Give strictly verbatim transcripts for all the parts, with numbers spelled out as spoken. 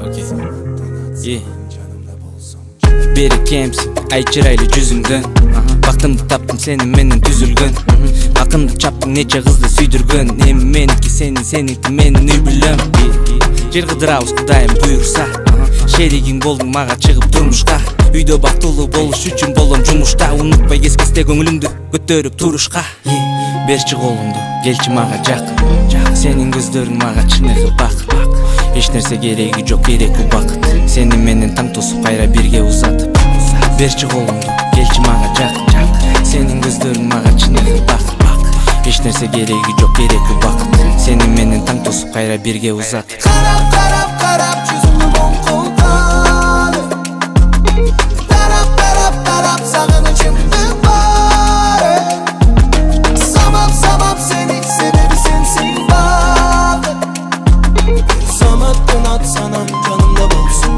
Okey. Yeah. Beri kemsin, ay çıraylı жүзүңдөн. Бактымды таптым сени менен түзүлгөн. Акынды чаптың нече кызды сүйдүргөн. Эми меники сенин, сеники менин үй бүлөм. Жер кыдырабыз Кудайым буйрса. Шеригиң болдуң мага чыгып турмушка. Үйдө бактылуу болуш үчүн болом жумушта. Унутпай кес-кесте көңүлүңдү көтөрүп турушка. Берчи колуңду, келчи мага жакын. Сенин көздөрүң мага чыныгып бак. Эч нерсе кереги жок, керек убакыт. Сени менен таң тосуп кайра бирге узатып. Берчи колуңду, келчи мага жакын. Сенин көздөрүң мага чыныгып бак. Эч нерсе кереги жок, керек убакыт. Сени менен таң тосуп кайра бирге узатып. Карап, карап, карап, жүзүңдү моңкултады. Тарап, тарап, тарап, сагынычымды бары. Самап, самап сени, себеби сенсиң бакыт. Саматтын ат санам жанымда болсун.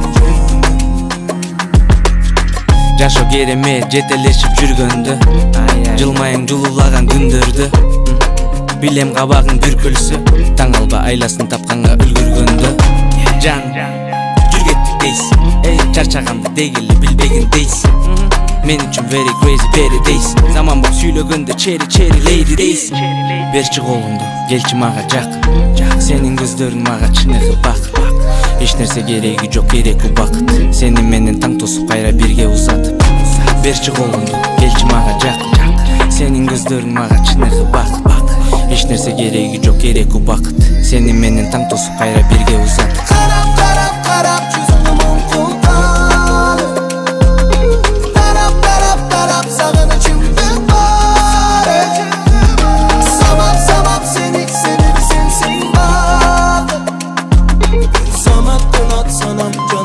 Жашоо керемет жетелешип жүргөндө. Жылмайың жулулаган күндөрдө. Билем кабагың бүркүлсө, таң алба айласын тапканга үлгүргөндө. Жан, жүргеттик дейсин, эй, чарчаганды дегеле билбеген дейсин. Мен үчүн very crazy, very дейсин. Заман боп сүйлөгөндө чери, чери, lady дейсин. Берчи колуңду, келчи мага жакын. Сенин көздөрүң мага чыныгып бак. Эч нерсе кереги жок, керек убакыт. Сени менен таң тосуп кайра бирге узатып. Берчи колуңду, келчи мага жакын. Сенин көздөрүң мага чыныгып бак. Эч нерсе кереги жок, керек убакыт. Сени менен таң тосуп кайра бирге узатып. Карап, карап, карап, жүзүңдү моңкултады. Тарап, тарап, тарап, сагынычымды бары. Самап, самап сени, себеби сенсиң бакыт. Саматтын ат санам